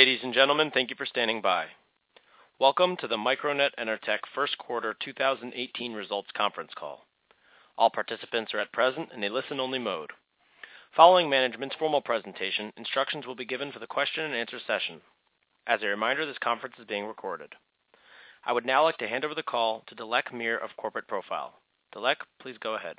Ladies and gentlemen, thank you for standing by. Welcome to the Micronet Enertech First Quarter 2018 Results Conference Call. All participants are at present in a listen-only mode. Following management's formal presentation, instructions will be given for the question and answer session. As a reminder, this conference is being recorded. I would now like to hand over the call to Dilek Mir of Corporate Profile. Dilek, please go ahead.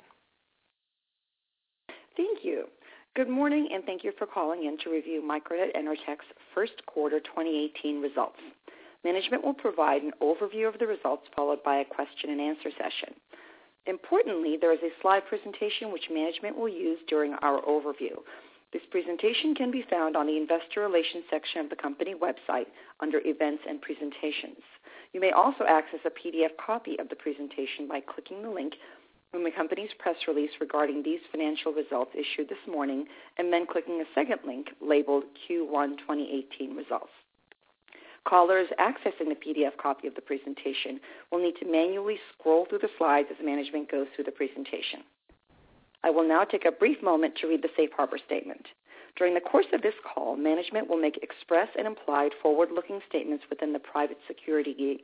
Thank you. Good morning, and thank you for calling in to review Micronet Enertech's First Quarter 2018 results. Management will provide an overview of the results followed by a question and answer session. Importantly, there is a slide presentation which management will use during our overview. This presentation can be found on the Investor Relations section of the company website under Events and Presentations. You may also access a PDF copy of the presentation by clicking the link from the company's press release regarding these financial results issued this morning and then clicking a second link labeled Q1 2018 results. Callers accessing the PDF copy of the presentation will need to manually scroll through the slides as management goes through the presentation. I will now take a brief moment to read the Safe Harbor Statement. During the course of this call, management will make express and implied forward-looking statements within the Private Securities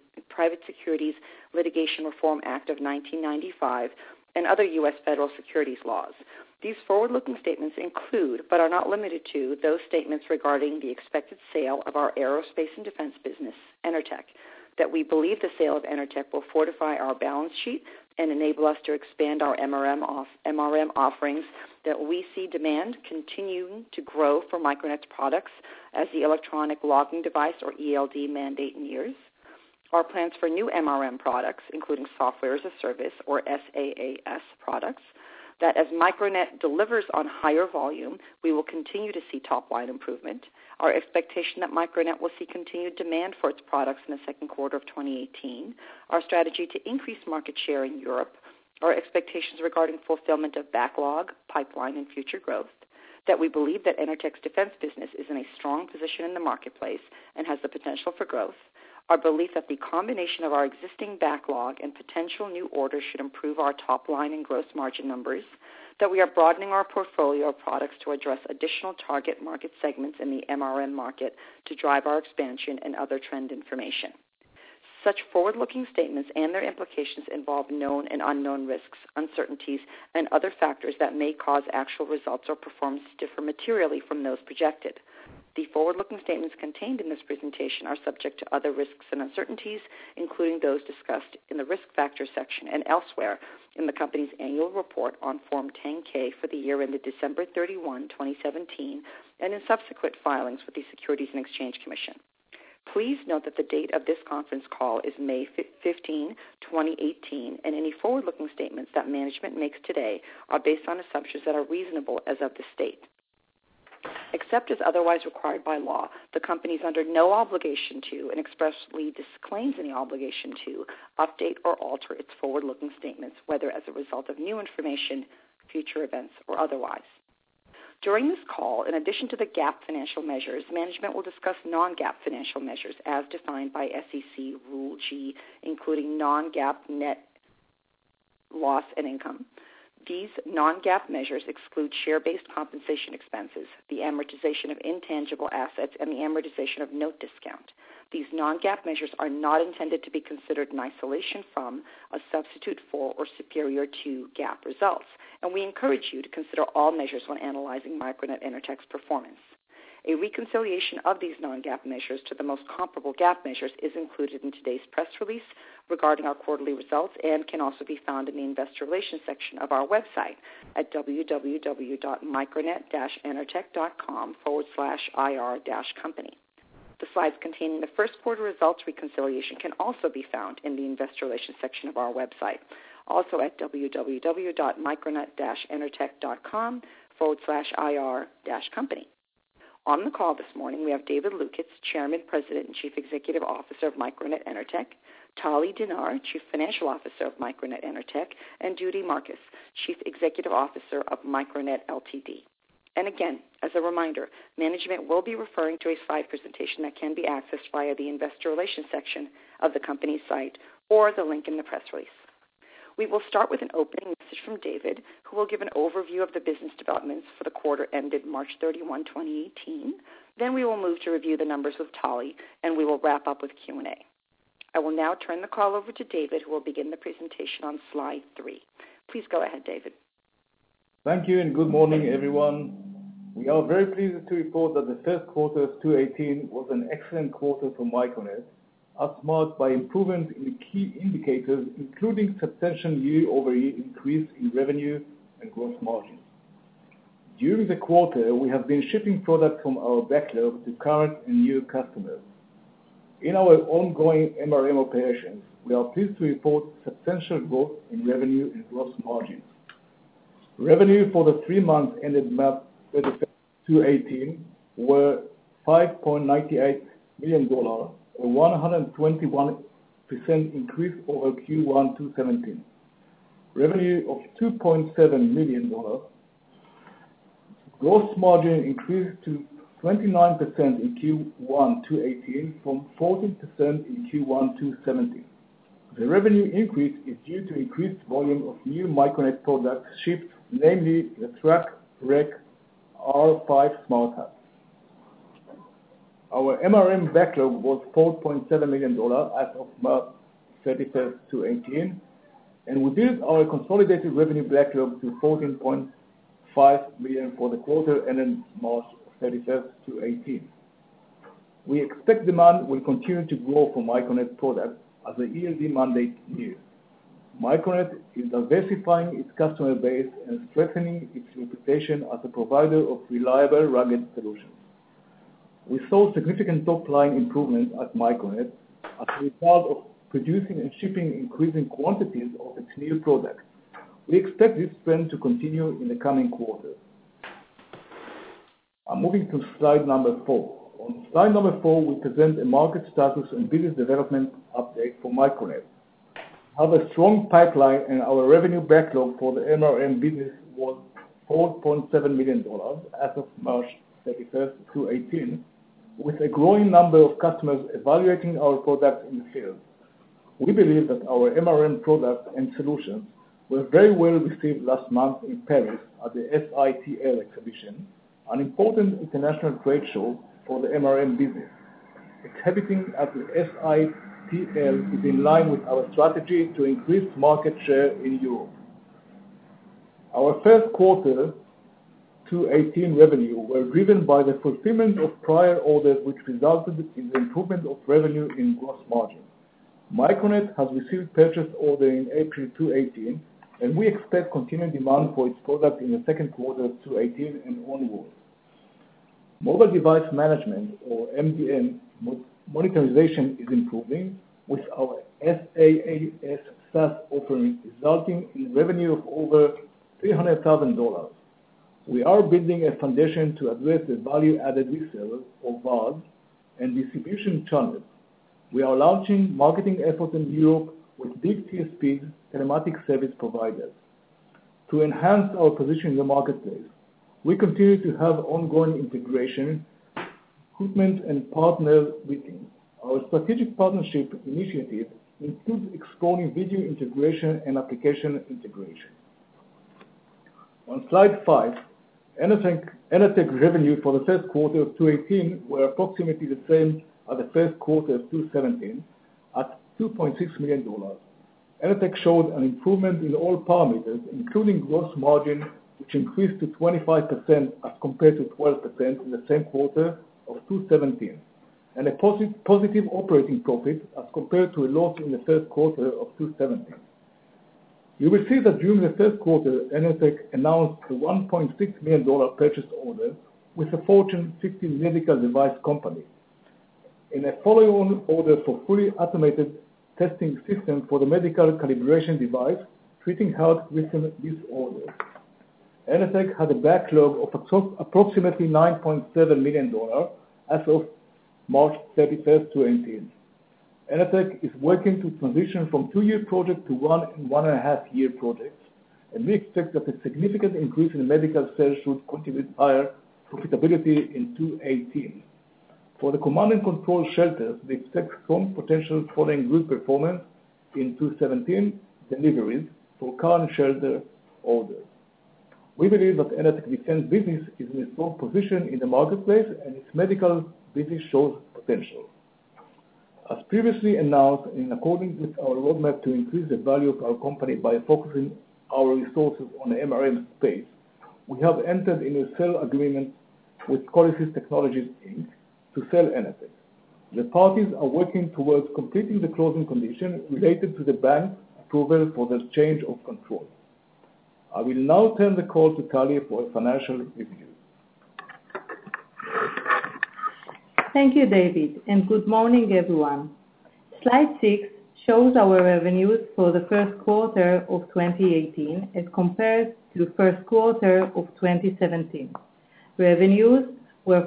Litigation Reform Act of 1995 and other U.S. federal securities laws. These forward-looking statements include, but are not limited to, those statements regarding the expected sale of our aerospace and defense business, Enertech, that we believe the sale of Enertech will fortify our balance sheet and enable us to expand our MRM offerings, that we see demand continuing to grow for Micronet's products as the electronic logging device, or ELD, mandate nears. Our plans for new MRM products, including software as a service, or SaaS products, that as Micronet delivers on higher volume, we will continue to see top-line improvement. Our expectation that Micronet will see continued demand for its products in the second quarter of 2018. Our strategy to increase market share in Europe. Our expectations regarding fulfillment of backlog, pipeline, and future growth. That we believe that Enertech's defense business is in a strong position in the marketplace and has the potential for growth. Our belief that the combination of our existing backlog and potential new orders should improve our top line and gross margin numbers, that we are broadening our portfolio of products to address additional target market segments in the MRM market to drive our expansion, and other trend information. Such forward-looking statements and their implications involve known and unknown risks, uncertainties, and other factors that may cause actual results or performance to differ materially from those projected. The forward-looking statements contained in this presentation are subject to other risks and uncertainties, including those discussed in the Risk Factors section and elsewhere in the company's annual report on Form 10-K for the year ended December 31, 2017, and in subsequent filings with the Securities and Exchange Commission. Please note that the date of this conference call is May 15, 2018, and any forward-looking statements that management makes today are based on assumptions that are reasonable as of this date. Except as otherwise required by law, the company is under no obligation to and expressly disclaims any obligation to update or alter its forward-looking statements, whether as a result of new information, future events, or otherwise. During this call, in addition to the GAAP financial measures, management will discuss non-GAAP financial measures as defined by SEC Rule G, including non-GAAP net loss and income. These non-GAAP measures exclude share-based compensation expenses, the amortization of intangible assets, and the amortization of note discount. These non-GAAP measures are not intended to be considered in isolation from, a substitute for, or superior to GAAP results, and we encourage you to consider all measures when analyzing Micronet Enertech's performance. A reconciliation of these non-GAAP measures to the most comparable GAAP measures is included in today's press release regarding our quarterly results and can also be found in the Investor Relations section of our website at www.micronet-enertech.com/IR-company. The slides containing the first quarter results reconciliation can also be found in the Investor Relations section of our website, also at www.micronet-enertech.com/IR-company. On the call this morning, we have David Lukitz, Chairman, President, and Chief Executive Officer of Micronet Enertech, Tali Dinar, Chief Financial Officer of Micronet Enertech, and Judy Marcus, Chief Executive Officer of Micronet Ltd. And again, as a reminder, management will be referring to a slide presentation that can be accessed via the Investor Relations section of the company's site or the link in the press release. We will start with an opening message from David, who will give an overview of the business developments for the quarter ended March 31, 2018. Then we will move to review the numbers with Tali, and we will wrap up with Q&A. I will now turn the call over to David, who will begin the presentation on slide 3. Please go ahead, David. Thank you, and good morning, everyone. We are very pleased to report that the first quarter of 2018 was an excellent quarter for Micronet, as marked by improvement in key indicators, including substantial year-over-year increase in revenue and gross margins. During the quarter, we have been shipping products from our backlog to current and new customers. In our ongoing MRM operations, we are pleased to report substantial growth in revenue and gross margins. Revenue for the 3 months ended March 31, 2018 were $5.98 million, a 121% increase over Q1 2017. Revenue of $2.7 million. Gross margin increased to 29% in Q1 2018 from 14% in Q1 2017. The revenue increase is due to increased volume of new Micronet products shipped, namely the TrackRec R5 Smart Hub. Our MRM backlog was $4.7 million as of March 31, 2018, and we built our consolidated revenue backlog to $14.5 million for the quarter ended March 31, 2018. We expect demand will continue to grow for Micronet products as the ELD mandate nears. Micronet is diversifying its customer base and strengthening its reputation as a provider of reliable, rugged solutions. We saw significant top-line improvement at Micronet as a result of producing and shipping increasing quantities of its new products. We expect this trend to continue in the coming quarters. I'm moving to slide number 4. On slide number 4, we present a market status and business development update for Micronet. We have a strong pipeline, and our revenue backlog for the MRM business was $4.7 million as of March 31, 2018, with a growing number of customers evaluating our products in the field. We believe that our MRM products and solutions were very well received last month in Paris at the SITL exhibition, an important international trade show for the MRM business. Exhibiting at the SITL is in line with our strategy to increase market share in Europe. Our first quarter 2018 revenue were driven by the fulfillment of prior orders, which resulted in the improvement of revenue in gross margin. Micronet has received purchase order in April 2018, and we expect continued demand for its product in the second quarter of 2018 and onward. Mobile device management, or MDM, monetization is improving, with our SaaS SaaS offering resulting in revenue of over $300,000. We are building a foundation to address the value-added resellers, or VARs, and distribution channels. We are launching marketing efforts in Europe with big TSPs, telematic service providers. To enhance our position in the marketplace, we continue to have ongoing integration, recruitment, and partner meetings. Our strategic partnership initiative includes exploring video integration and application integration. On slide 5, Enertech revenue for the first quarter of 2018 were approximately the same as the first quarter of 2017 at $2.6 million. Enertech showed an improvement in all parameters, including gross margin, which increased to 25% as compared to 12% in the same quarter of 2017, and a positive operating profit as compared to a loss in the first quarter of 2017. You will see that during the first quarter, Enertech announced a $1.6 million purchase order with a Fortune 50 medical device company, in a follow-on order for fully automated testing system for the medical calibration device treating heart rhythm disorders. Enertech had a backlog of approximately $9.7 million as of March 31, 2018. Enertech is working to transition from 2-year project to 1 and 1.5-year projects, and we expect that a significant increase in medical sales should contribute higher profitability in 2018. For the command and control shelters, we expect strong potential following good performance in 2017 deliveries for current shelter orders. We believe that Enertech defense business is in a strong position in the marketplace, and its medical business shows potential. As previously announced, in accordance with our roadmap to increase the value of our company by focusing our resources on the MRM space, we have entered in a sale agreement with Codisys Technologies, Inc. to sell Enertech. The parties are working towards completing the closing condition related to the bank's approval for the change of control. I will now turn the call to Tali for a financial review. Thank you, David, and good morning, everyone. Slide 6 shows our revenues for the first quarter of 2018 as compared to the first quarter of 2017. Revenues were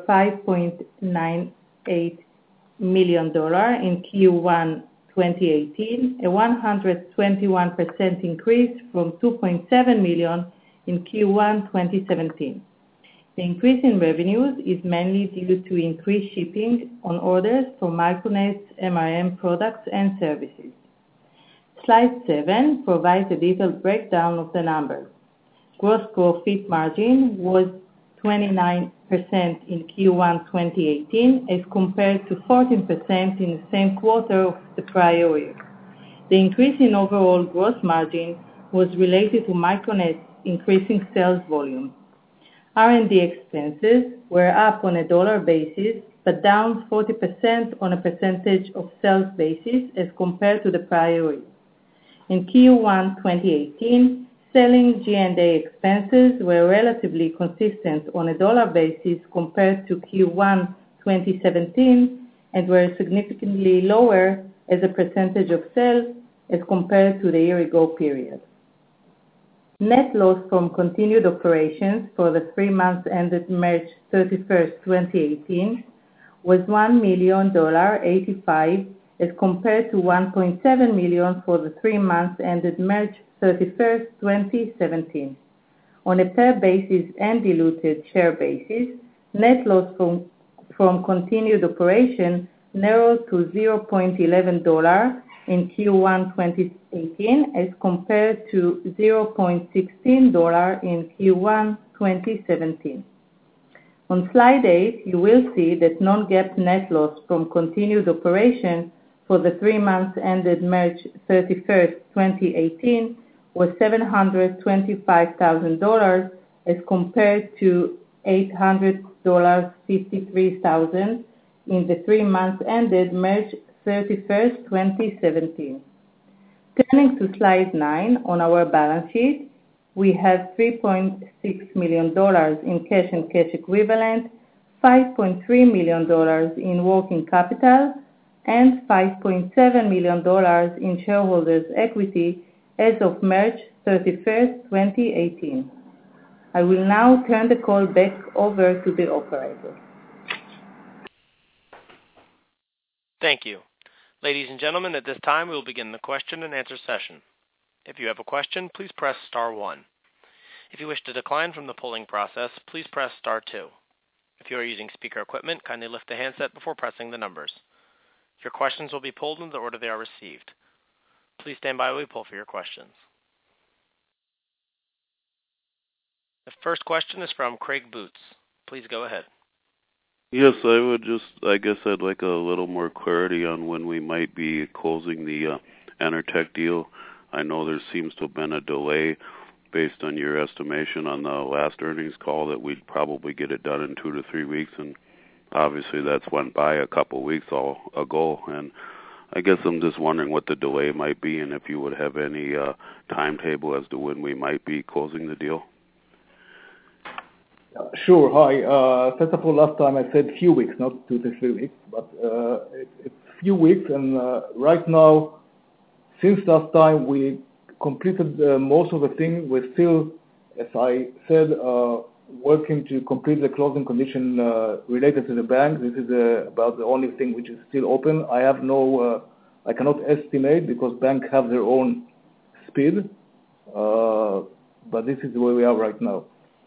$5.98 million in Q1 2018, a 121% increase from $2.7 million in Q1 2017. The increase in revenues is mainly due to increased shipping on orders for Micronet's MRM products and services. Slide 7 provides a detailed breakdown of the numbers. Gross profit margin was 29% in Q1 2018 as compared to 14% in the same quarter of the prior year. The increase in overall gross margin was related to Micronet's increasing sales volume. R&D expenses were up on a dollar basis, but down 40% on a percentage of sales basis as compared to the prior year. In Q1 2018, selling G&A expenses were relatively consistent on a dollar basis compared to Q1 2017 and were significantly lower as a percentage of sales as compared to the year-ago period. Net loss from continued operations for the 3 months ended March 31st, 2018 was $1,000,085 as compared to $1.7 million for the 3 months ended March 31st, 2017. On a per basis and diluted share basis, net loss from continued operation narrowed to $0.11 in Q1 2018 as compared to $0.16 in Q1 2017. On slide 8, you will see that non-GAAP net loss from continued operation for the 3 months ended March 31st, 2018 was $725,000 as compared to $800,53,000 in the 3 months ended March 31st, 2017. Turning to slide 9 on our balance sheet, we have $3.6 million in cash and cash equivalent, $5.3 million in working capital, and $5.7 million in shareholders' equity as of March 31st, 2018. I will now turn the call back over to the operator. Thank you. Ladies and gentlemen, at this time we will begin the question and answer session. If you have a question, please press star 1. If you wish to decline from the polling process, please press star 2. If you are using speaker equipment, kindly lift the handset before pressing the numbers. Your questions will be pulled in the order they are received. Please stand by while we pull for your questions. The first question is from Craig Boots. Please go ahead. Yes, I would I guess I'd like a little more clarity on when we might be closing the Enertech deal. I know there seems to have been a delay based on your estimation on the last earnings call that we'd probably get it done in 2 to 3 weeks, and obviously that's went by a couple weeks ago, and I guess I'm just wondering what the delay might be and if you would have any timetable as to when we might be closing the deal. Sure. Hi. First of all, last time I said few weeks, not 2 to 3 weeks, but it's few weeks. And right now, since last time we completed most of the thing, we're still, as I said, working to complete the closing condition related to the bank. This is about the only thing which is still open. I cannot estimate because banks have their own speed, but this is where we are right now.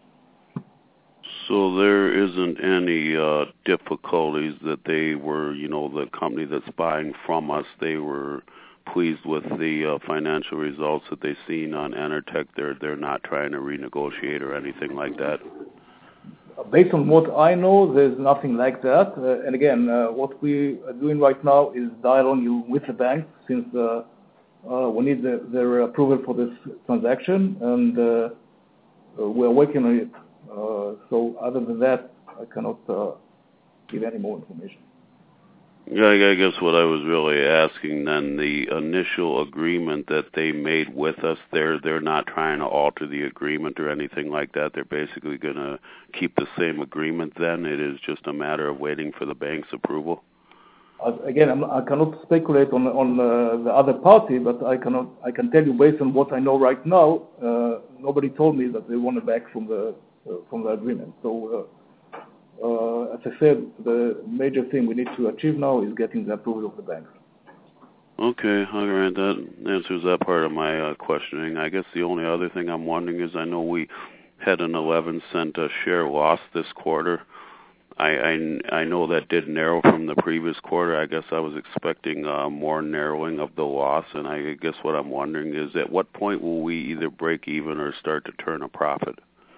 So there isn't any difficulties that they were, the company that's buying from us, they were pleased with the financial results that they've seen on Enertech. They're not trying to renegotiate or anything like that. Based on what I know, there's nothing like that. And again, what we are doing right now is dialoguing with the bank, since we need their approval for this transaction, and we're working on it. So other than that, I cannot give any more information. Yeah, I guess what I was really asking then, the initial agreement that they made with us, they're not trying to alter the agreement or anything like that. They're basically going to keep the same agreement then. It is just a matter of waiting for the bank's approval. Again, I cannot speculate on the other party, but I can tell you based on what I know right now. Nobody told me that they want to back from the agreement. So. As I said, the major thing we need to achieve now is getting the approval of the banks. Okay, all right, that answers that part of my questioning. I guess the only other thing I'm wondering is I know we had an 11-cent share loss this quarter. I know that did narrow from the previous quarter. I guess I was expecting more narrowing of the loss, and I guess what I'm wondering is at what point will we either break even or start to turn a profit?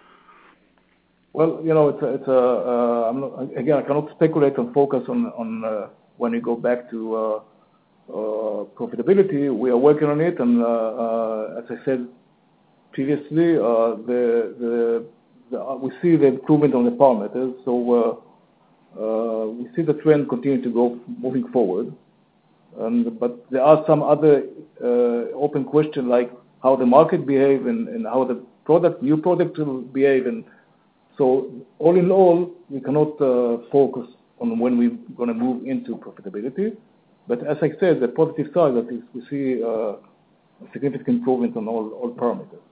Well, I cannot speculate and focus on when we go back to profitability. We are working on it, and as I said previously, we see the improvement on the parameters. So we see the trend continue to go moving forward. But there are some other open questions, like how the market behave and how the new product will behave. And so all in all, we cannot focus on when we're going to move into profitability. But as I said, the positive side that is we see a significant improvement on all parameters.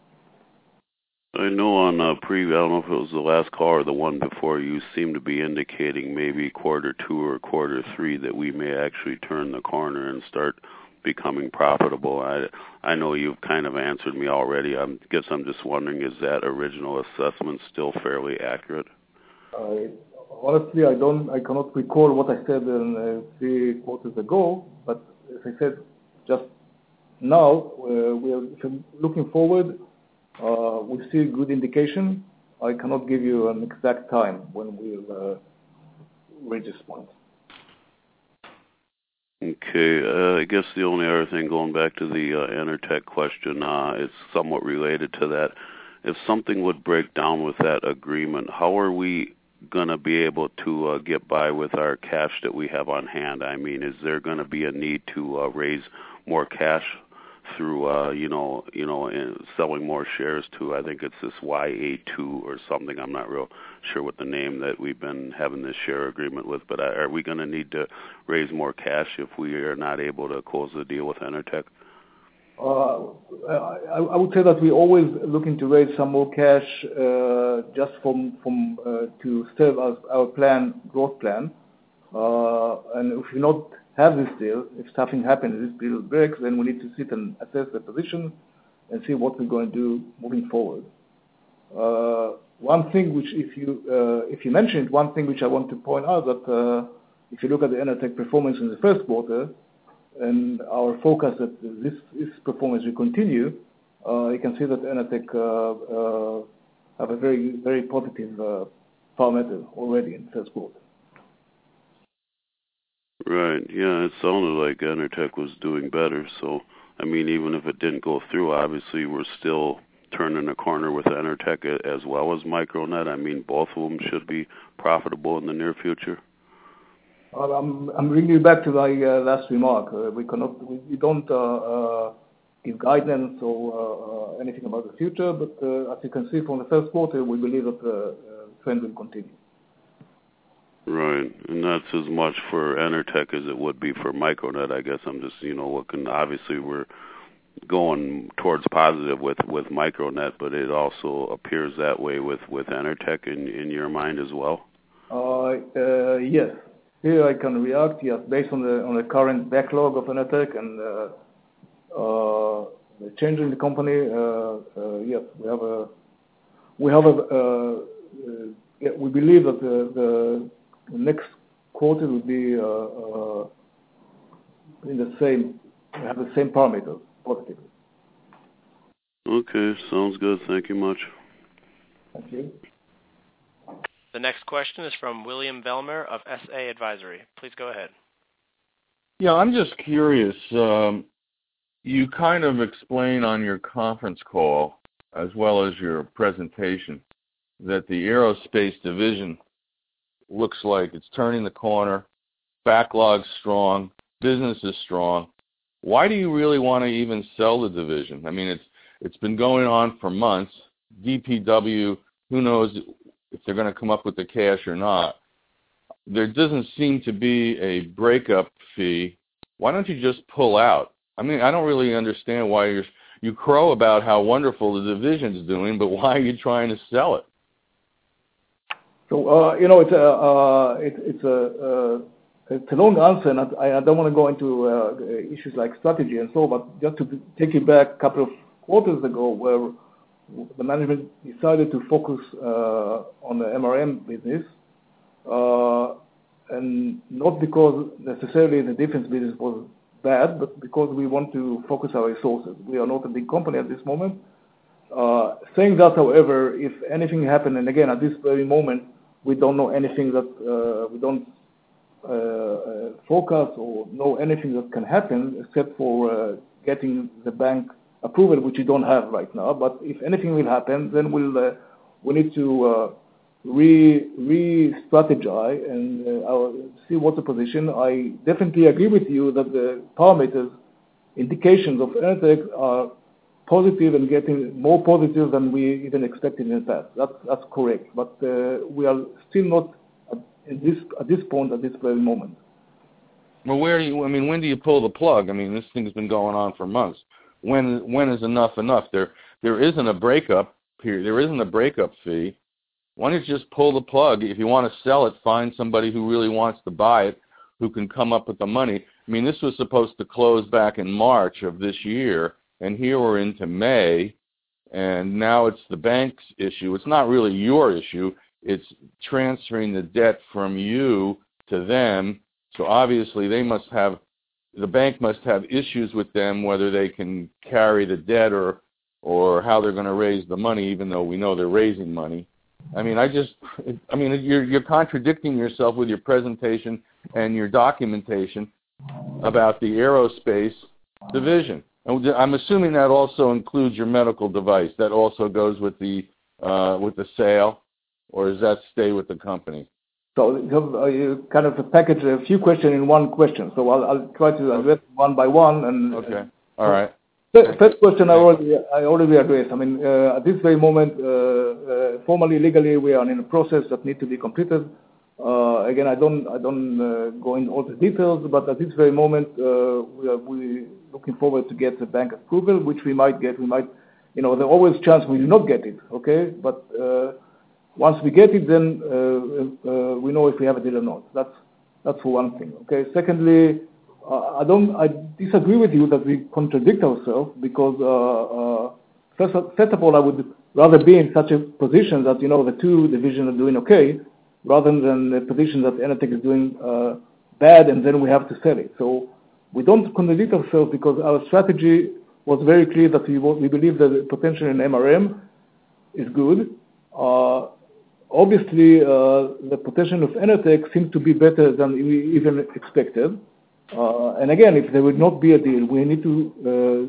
I know on I don't know if it was the last call or the one before, you seem to be indicating maybe quarter 2 or quarter 3 that we may actually turn the corner and start becoming profitable. I know you've kind of answered me already. I guess I'm just wondering, is that original assessment still fairly accurate? Honestly, I cannot recall what I said 3 quarters ago, but as I said just now, we are looking forward. We see good indication. I cannot give you an exact time when we'll reach this point. Okay, I guess the only other thing, going back to the Enertech question, is somewhat related to that. If something would break down with that agreement, how are we going to be able to get by with our cash that we have on hand? I mean, is there going to be a need to raise more cash through, selling more shares to, I think it's this YA2 or something. I'm not real sure what the name that we've been having this share agreement with, but are we going to need to raise more cash if we are not able to close the deal with Enertech? I would say that we're always looking to raise some more cash just to serve our growth plan. And if we not have this deal, if something happens, this deal breaks, then we need to sit and assess the position and see what we're going to do moving forward. One thing which, if you mentioned, one thing which I want to point out that if you look at the Enertech performance in the first quarter and our focus that this performance will continue, you can see that Enertech have a very, very positive parameter already in the first quarter. Right, yeah, it sounded like Enertech was doing better. So, I mean, even if it didn't go through, obviously we're still turning a corner with Enertech as well as Micronet. I mean, both of them should be profitable in the near future. I'm bringing you back to my last remark. We don't give guidance or anything about the future, but as you can see from the first quarter, we believe that the trend will continue. Right, and that's as much for Enertech as it would be for Micronet. I guess I'm just, looking. Obviously, we're going towards positive with Micronet, but it also appears that way with Enertech in your mind as well. Yes. Here I can react. Yes, based on the current backlog of Enertech and the change in the company. Yes, we believe that the next quarter will be in the same have the same parameters positively. Okay, sounds good. Thank you much. Thank you. The next question is from William Velmer of SA Advisory. Please go ahead. Yeah, I'm just curious. You kind of explain on your conference call, as well as your presentation, that the aerospace division looks like it's turning the corner, backlog's strong, business is strong. Why do you really want to even sell the division? I mean, it's been going on for months. DPW, who knows if they're going to come up with the cash or not. There doesn't seem to be a breakup fee. Why don't you just pull out? I mean, I don't really understand why you crow about how wonderful the division's doing, but why are you trying to sell it? So it's a long answer, and I don't want to go into issues like strategy and so. But just to take you back a couple of quarters ago, where the management decided to focus on the MRM business, and not because necessarily the defense business was bad, but because we want to focus our resources. We are not a big company at this moment. Saying that, however, if anything happened, and again, at this very moment, we don't know anything that we don't forecast or know anything that can happen except for getting the bank approval, which we don't have right now. But if anything will happen, then we need to re-strategize and see what's the position. I definitely agree with you that the parameters, indications of Enertech are positive and getting more positive than we even expected in the past. That's correct. But we are still not at this point, at this very moment. Well, when do you pull the plug? I mean, this thing's been going on for months. When is enough enough? There isn't a breakup period. There isn't a breakup fee. Why don't you just pull the plug? If you want to sell it, find somebody who really wants to buy it, who can come up with the money. I mean, this was supposed to close back in March of this year, and here we're into May, and now it's the bank's issue. It's not really your issue. It's transferring the debt from you to them. So obviously the bank must have issues with them, whether they can carry the debt or how they're going to raise the money, even though we know they're raising money. I mean, you're contradicting yourself with your presentation and your documentation about the aerospace division. And I'm assuming that also includes your medical device. That also goes with the sale, or does that stay with the company? So you kind of package a few questions in one question. So I'll try to address one by one. And okay, all right. First question I already addressed. I mean, at this very moment, formally, legally, we are in a process that needs to be completed. Again, I don't go into all the details, but at this very moment, we're looking forward to get the bank approval, which we might get. There's always a chance we do not get it. Okay, but once we get it, then we know if we have a deal or not. That's for one thing. Okay. Secondly, I disagree with you that we contradict ourselves because first of all, I would rather be in such a position that the two divisions are doing okay, rather than the position that Enertech is doing bad and then we have to sell it. So we don't contradict ourselves because our strategy was very clear that we believe that the potential in MRM is good. Obviously, the potential of Enertech seems to be better than we even expected. And again, if there would not be a deal, we need to,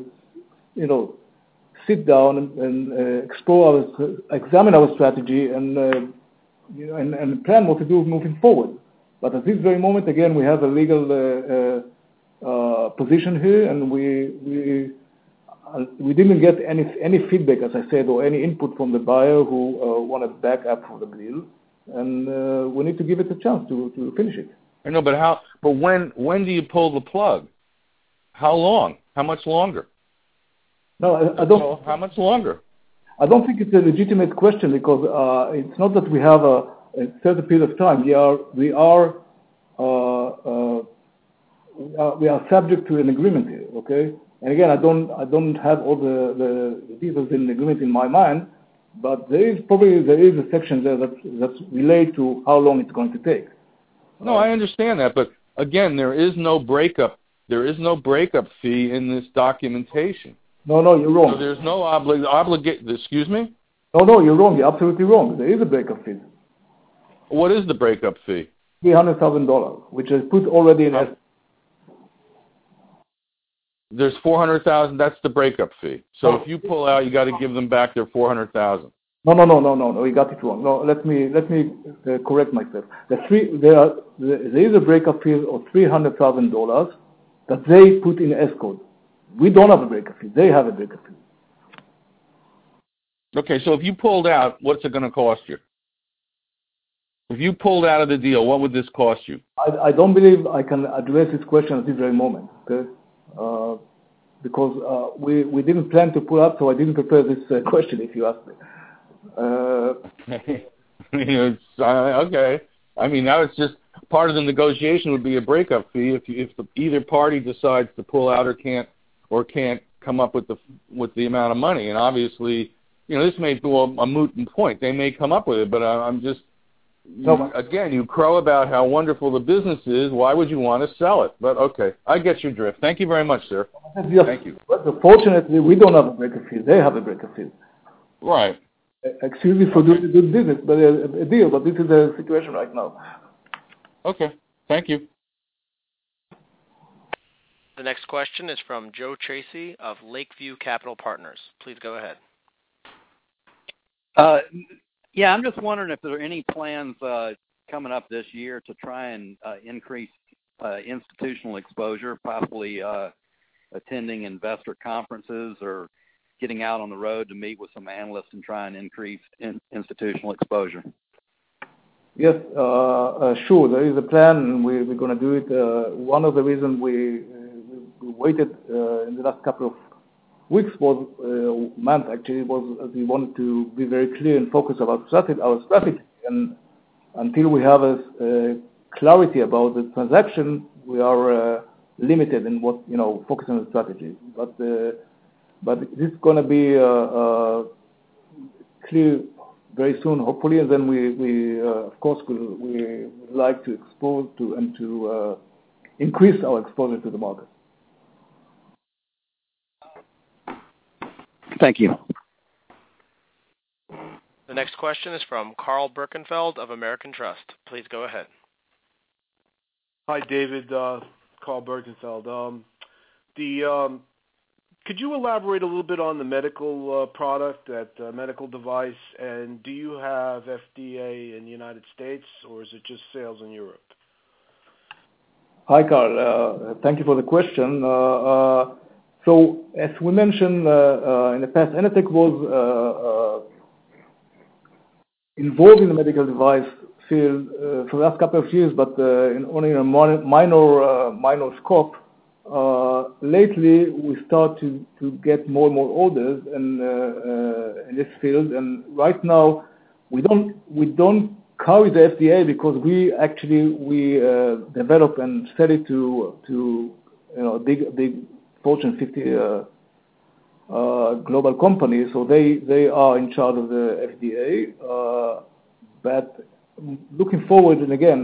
sit down and examine our strategy and plan what to do moving forward. But at this very moment, again, we have a legal position here, and we didn't get any feedback, as I said, or any input from the buyer who wanted back up for the deal, and we need to give it a chance to finish it. I know, but when do you pull the plug? How long? How much longer? No, I don't. How much longer? I don't think it's a legitimate question because it's not that we have a certain period of time. We are subject to an agreement here. Okay, and again, I don't have all the details in the agreement in my mind, but there is a section there that's related to how long it's going to take. No, I understand that, but again, there is no breakup There is no breakup fee in this documentation. No, you're wrong. So there's no Excuse me? No, you're wrong. You're absolutely wrong. There is a breakup fee. What is the breakup fee? $300,000, which is put already in escrow. There's $400,000. That's the breakup fee. So if you pull out, you got to give them back their $400,000. No. You got it wrong. No, let me correct myself. There is a breakup fee of $300,000 that they put in escrow. We don't have a breakup fee. They have a breakup fee. Okay, so if you pulled out, what's it going to cost you? If you pulled out of the deal, what would this cost you? I don't believe I can address this question at this very moment. Okay. Because we didn't plan to pull up, so I didn't prepare this question if you ask me. Okay. I mean, now it's just part of the negotiation would be a breakup fee if either party decides to pull out or can't come up with the amount of money. And obviously, this may be a moot point. They may come up with it, but I'm just. Again, you crow about how wonderful the business is. Why would you want to sell it? But okay, I get your drift. Thank you very much, sir. Yes, thank you. But fortunately, we don't have a breakup fee. They have a breakup fee. Right. Excuse me for doing a good business, but a deal. But this is the situation right now. Okay. Thank you. The next question is from Joe Tracy of Lakeview Capital Partners. Please go ahead. Yeah, I'm just wondering if there are any plans coming up this year to try and increase institutional exposure, possibly attending investor conferences or getting out on the road to meet with some analysts and try and increase institutional exposure. Yes, sure. There is a plan, and we're going to do it. One of the reasons we waited in the last couple of weeks months actually, was we wanted to be very clear and focus about our strategy. And until we have a clarity about the transaction, we are limited in what focus on the strategy. But this is going to be clear very soon, hopefully. And then we of course we would like to expose to and to increase our exposure to the market. Thank you. The next question is from Carl Birkenfeld of American Trust. Please go ahead. Hi, David. Carl Birkenfeld. Could you elaborate a little bit on the medical product, that medical device, and do you have FDA in the United States, or is it just sales in Europe? Hi, Carl. Thank you for the question. So, as we mentioned in the past, Enotech was involved in the medical device field for the last couple of years, but only in a minor scope. Lately, we start to get more and more orders in this field, and right now we don't carry the FDA because we develop and sell it to big Fortune 50 global companies, so they are in charge of the FDA. But looking forward,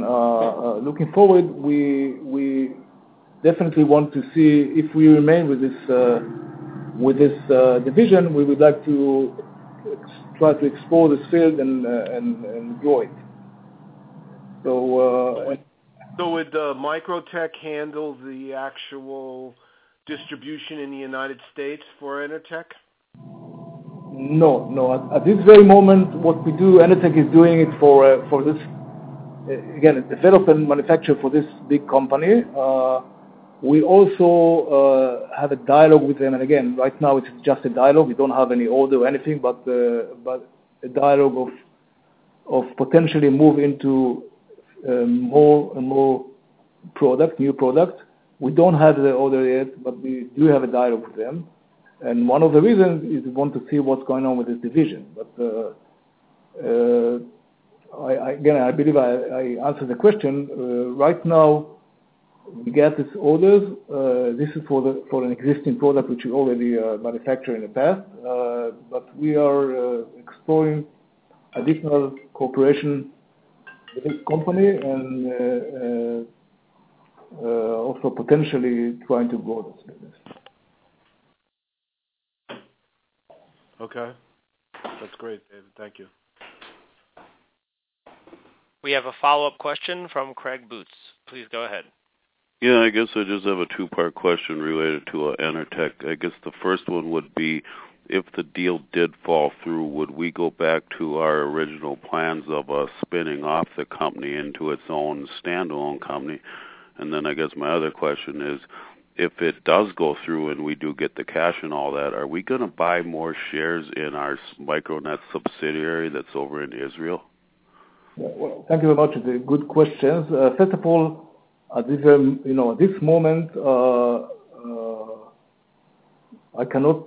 we definitely want to see if we remain with this division. We would like to try to explore this field and grow it. So would Microtech handle the actual distribution in the United States for Enotech? No. At this very moment, what we do, Enotech is doing it for this, again, develop and manufacture for this big company. We also have a dialogue with them, and again, right now it's just a dialogue. We don't have any order or anything, but a dialogue of potentially move into more and more new products. We don't have the order yet, but we do have a dialogue with them. And one of the reasons is we want to see what's going on with this division. But I believe I answered the question. Right now, we get these orders. This is for an existing product which we already manufactured in the past. But we are exploring additional cooperation with this company, and of also potentially trying to grow this business. Okay. That's great, David. Thank you. We have a follow-up question from Craig Boots. Please go ahead. Yeah, I guess I just have a two-part question related to Enertech. I guess the first one would be, if the deal did fall through, would we go back to our original plans of spinning off the company into its own standalone company? And then I guess my other question is, if it does go through and we do get the cash and all that, are we going to buy more shares in our Micronet subsidiary that's over in Israel? Well, thank you very much. They're good questions. First of all, at this moment, I cannot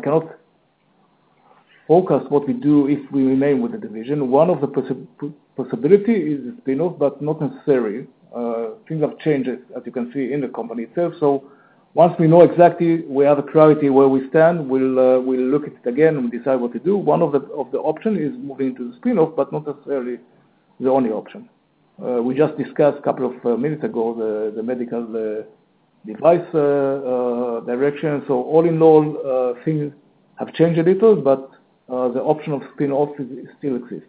focus what we do if we remain with the division. One of the possibilities is a spin-off, but not necessary. Things have changed, as you can see, in the company itself. So once we know exactly, we have a clarity where we stand, we'll look at it again and decide what to do. One of the options is moving to the spin-off, but not necessarily the only option. We just discussed a couple of minutes ago the medical device direction. So all in all, things have changed a little, but the option of spin-off still exists.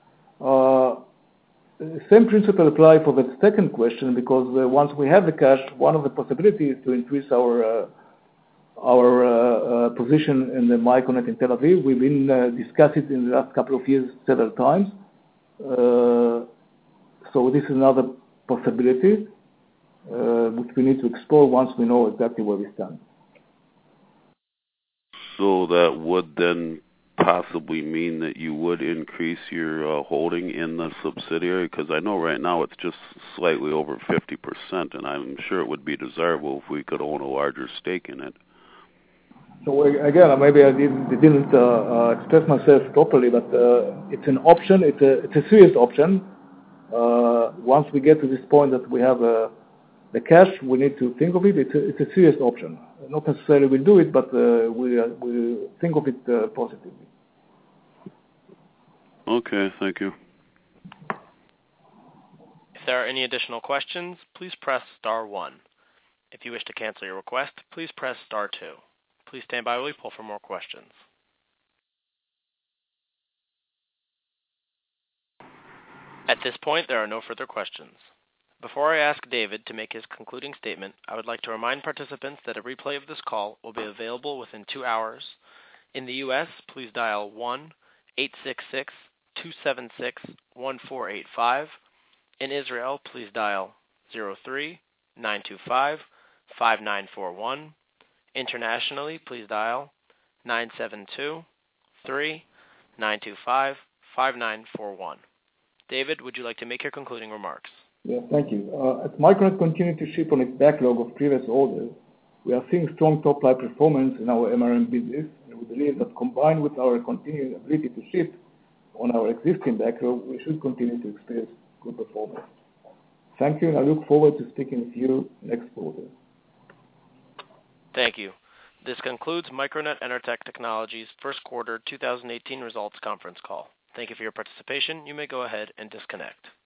Same principle apply for the second question, because once we have the cash, one of the possibilities is to increase our position in the Micronet in Tel Aviv. We've been discussing it in the last couple of years several times. So this is another possibility which we need to explore once we know exactly where we stand. So that would then possibly mean that you would increase your holding in the subsidiary? Because I know right now it's just slightly over 50%, and I'm sure it would be desirable if we could own a larger stake in it. So again, maybe I didn't express myself properly, but it's an option. It's a serious option. Once we get to this point that we have the cash, we need to think of it. It's a serious option. Not necessarily we'll do it, but we think of it positively. Okay, thank you. If there are any additional questions, please press star 1. If you wish to cancel your request, please press star 2. Please stand by while we pull for more questions. At this point, there are no further questions. Before I ask David to make his concluding statement, I would like to remind participants that a replay of this call will be available within 2 hours. In the U.S., please dial 1-866-276-1485. In Israel, please dial 03-925-5941. Internationally, please dial 972-3-925-5941. David, would you like to make your concluding remarks? Yes, thank you. As Micronet continues to ship on its backlog of previous orders, we are seeing strong top-line performance in our MRM business, and we believe that combined with our continuing ability to ship on our existing backlog, we should continue to experience good performance. Thank you, and I look forward to speaking with you next quarter. Thank you. This concludes Micronet Enertech Technologies' first quarter 2018 results conference call. Thank you for your participation. You may go ahead and disconnect.